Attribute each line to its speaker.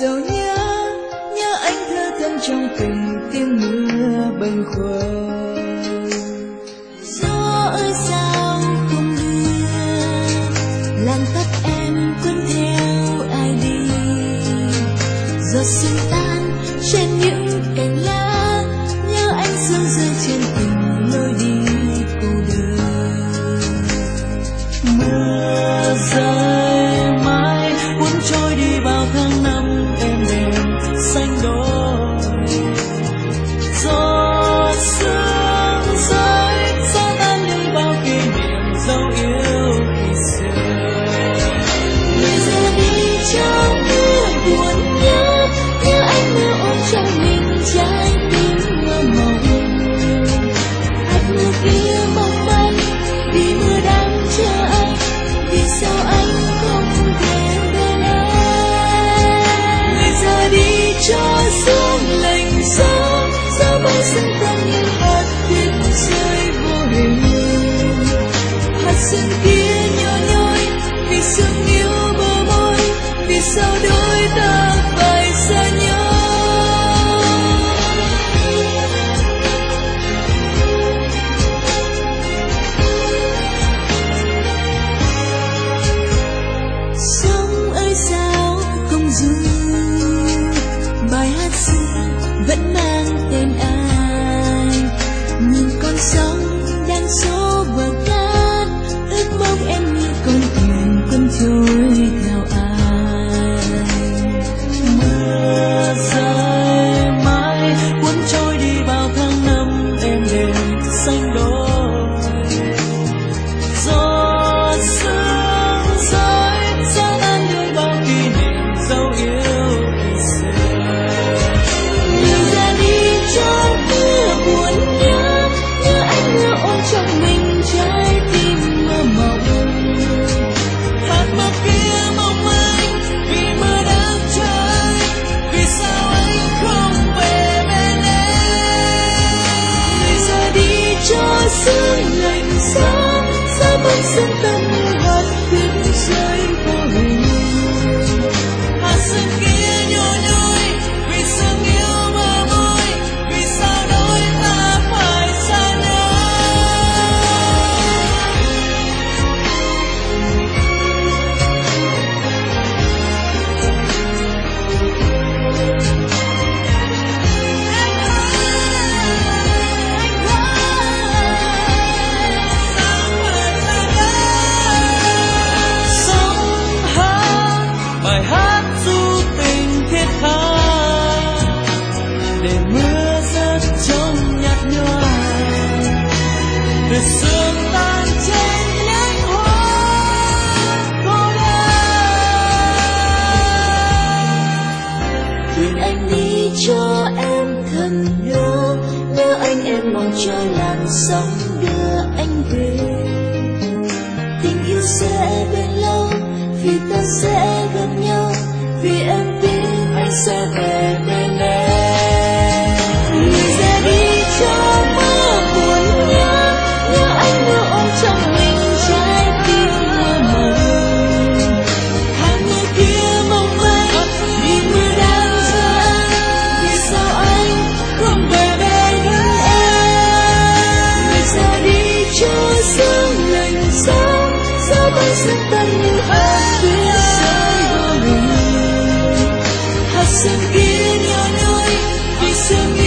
Speaker 1: sầu nhớ anh thơ thẫn trong từng tiếng mưa bâng khuâng. Gió ơi sao không đưa, làm tóc em cuốn theo ai đi. Giọt sương tan trên những cành lá, nhớ anh sương rơi trên từng lối đi cô đơn. Mưa rơi mãi cuốn trôi đi bao tháng năm êm đềm xanh đôi. Gió sương rơi xóa tan đi bao kỷ niệm dấu yêu khi xưa. Người ra đi trong mưa buồn nhớ, nhớ anh mưa ôm trong mình trái tim mơ mộng. Hạt mưa kia mong manh vì mưa đang chờ anh, vì sao anh không thể bên em. Người ra đi cho sương lạnh giá, sao bay sương tan như hạt tuyết rơi vô hình. Hạt sương kia nhỏ nhoi vì sương yêu bờ môi, vì sao đôi ta phải xa nhau. Sông ơi sao không ru, bài hát xưa vẫn mang tên ai. Nhìn con sông đang xô bờ cát, ước mong em như con thuyền cuốn trôi theo ai. Mưa rơi mãi cuốn trôi đi bao tháng năm êm đềm xanh đôi. Gió sương rơi xóa tan đi bao kỷ niệm dấu yêu khi xưa. Người ra đi trong mưa buồn nhớ, nhớ anh mưa ôm trong mình trái tim mơ mộng. Hạt mưa kia mong manh vì mưa đang chờ anh, vì sao anh không về bên em. Người ra đi cho sương lạnh giá, sao bóng sương tan như hạt tuyết rơi vô hình. Hạt sương kia nhỏ nhoi vì sương yêu bờ môi, vì sao đôi ta phải xa nhau. Sông hát bài hát du tình thiết tha, để mưa rớt trong nhạt nhòa, để sương tan trên nhánh hoa cô đơn. Thuyền anh đi cho em thầm nhớ, nhớ anh em mong cho làn sóng đưa anh về. Tình yêu sẽ bền lâu vì ta sẽ gần nhau, vì em biết anh sẽ về bên em. Người ra đi cho mưa buồn nhớ, nhớ anh mưa ôm trong mình trái tim mơ mộng. Hạt mưa kia mong manh vì mưa đang chờ anh, vì sao anh không về bên em. Người ra đi cho sương lạnh giá, sao bay sương tan như hạt tuyết rơi vô hình. Hạt sương kia nhỏ nhoi vì sương